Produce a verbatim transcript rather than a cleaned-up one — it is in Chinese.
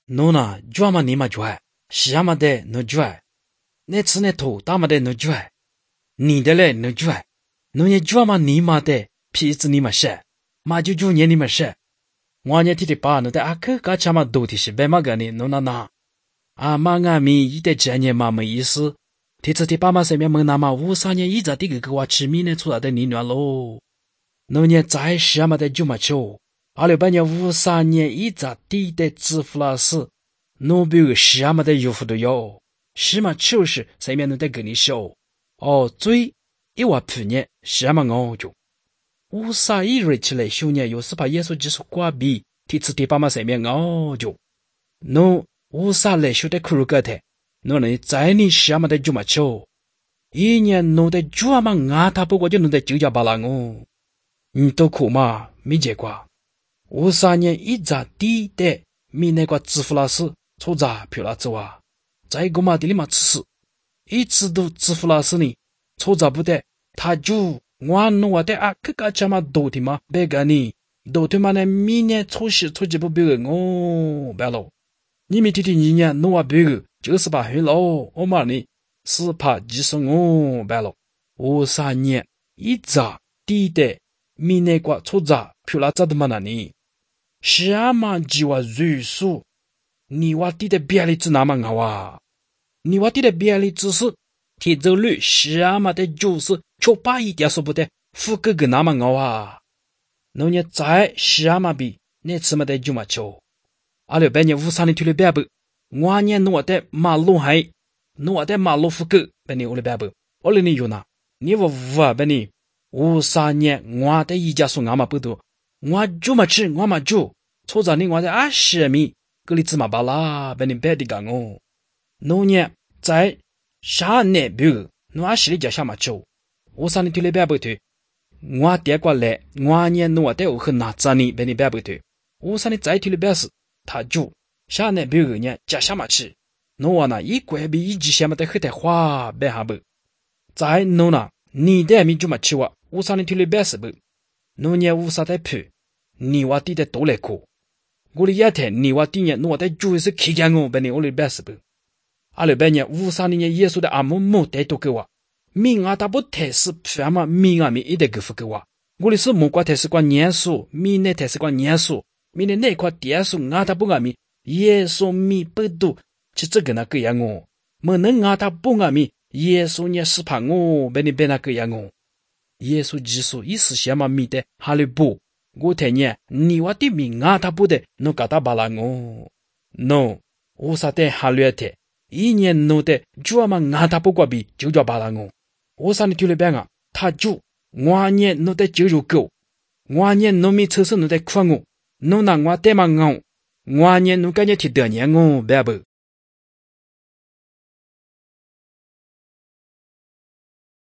nona juama nima juai shiama de no juai ne tsne to tama de no juai ni de le no juai no ye juama nima de pi zi nima she ma ju ju nye nima she wa nye ti de pa no de ak ka chama do ti shi be ma ga ni nona na a ma nga mi yi de zhe nye ma me yi si ti zi ti pa ma se me me na ma wu sa nye yi za di ge ge wa chi mi ne chu da de ni nuan lo no nye zai shiama de ju ma chu二六八年五三年一咋地的支付了是，侬比如什么的优惠都有，什么就是上面侬得跟你说，哦，最一万半年什么我就，五三一瑞起来修年有是把耶稣基督挂比，提次第八嘛上面我就，侬五三来修的苦路个的，侬能在你什么的就嘛求，一年侬得做嘛俺他不过就侬得九家八郎哦，你都苦嘛没结果。五三年一咋地的，米那个支付老师出咋票了走啊？在个嘛的里嘛吃事，一直都支付老师呢，出咋不得？他就我弄我的啊，个个家嘛都的嘛，别个呢，都的嘛呢，米呢出事出几不别个哦，别喽，你们听听你呢，弄我别个就是把黑喽，我嘛呢是怕技术哦，别喽，五三年一咋地的，米那个出咋票了咋的嘛那呢？是啊嘛，就话瑞数，你话地的别里子那么好啊？你话地的别里只是铁走率是啊嘛的，就是就把一点说不得，富哥哥那么好啊？侬呢在是啊嘛比那次嘛的就嘛求，二六八年五三年退了八百，我年侬的马路还，侬的马路富哥，把你我的八百，我里你有哪？你我五啊把你五三年我的一家说俺嘛不多。我就嘛吃，我嘛就，错在你我在二十米，格里芝麻巴拉，被你白的讲哦。农业在啥呢？比如，我二十里家下嘛就，我上你推了白不推，我带过来，我年我带我很拿着你被你白不推，我上你再推了白时，他就啥呢？比如呢，家下嘛吃，侬我呢一块比一级下嘛的很的花白哈不，在侬呢，你的米就嘛吃哇，我上你推了白时不。侬年五啥的票，你话地的多来过。我的一天，你话地年侬的主要是看见我，把你我的白是不？阿六百年五三年耶稣的阿母母带多给我，命啊他不太是票嘛，命啊命一点给付给我。我的是木瓜太是关年数，命呢太是关年数，命的那块点数啊他不阿命，耶稣命不多，其这个那个样我，没能啊他不阿命，耶稣呢是怕我，把你别那个样我。耶稣基督一时想嘛米的哈利波，我听见你话的名啊，他不得侬搞大巴拉我，no， 我啥的哈利的，一年弄的就嘛啊他不过比就叫巴拉我，我啥的丢了边啊，他就我年弄的就有狗，我年弄米车身弄的宽我，弄那我带嘛我，我年弄感觉提得年我白不。